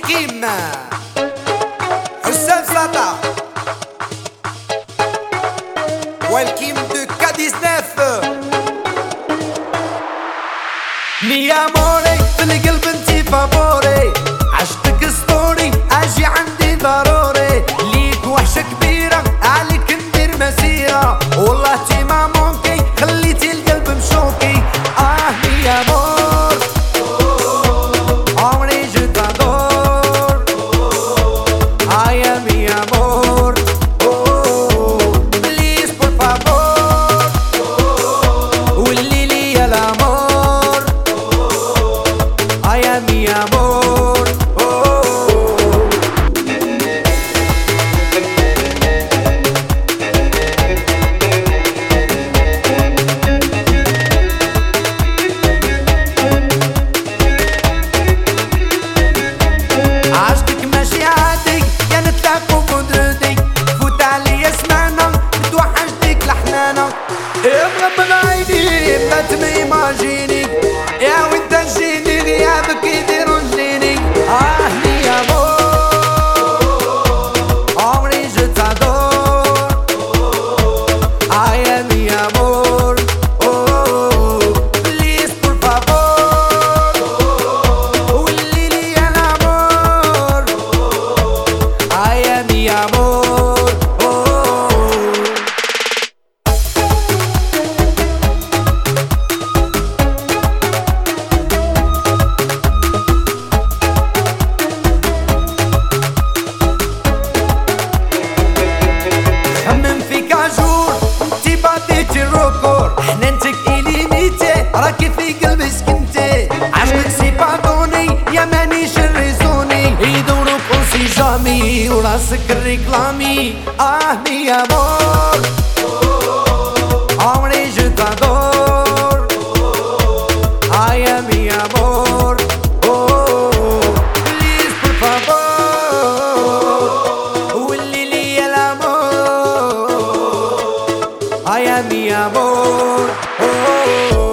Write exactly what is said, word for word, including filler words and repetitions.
Welcome Hussein Sata. Welcome de K dix-neuf. Mi amore في القلب انتي فابوري، عشقك اسطوري اجي عندي ضروري، ليك وحشة كبيرة عليك ندير مسيرة، والله تي ما ممكن خليتي القلب مشوكي. اه mi amor عمري je t'adore. Ay mi amor please por favor قولي لي يا الامور. Ay mi amor عشقك ماشي عادي يا نتلاقوا بقدرتي، فوت عليا سمانة متوحشتك لحنانة، يا مغمض عيني ما تميماجيني، يا وانت تجيني غيابك يدير رجليني. اه mi amor عمري je t'adore. Ay mi amor please por favor قولي لي يا الامور. Ay mi amor خمم فيك عجور انتي بعطيتي الركور، حنانتك إليميتي راكي في قلبي سكنتي، عشقك سي باردوني يا مانيش الريزوني، يدورو كونسي جامي وراسك الريكلامي. اه mi amor عمري je t'adore. Ay mi amor please por favor قولي لي يا الامور. Ay mi amor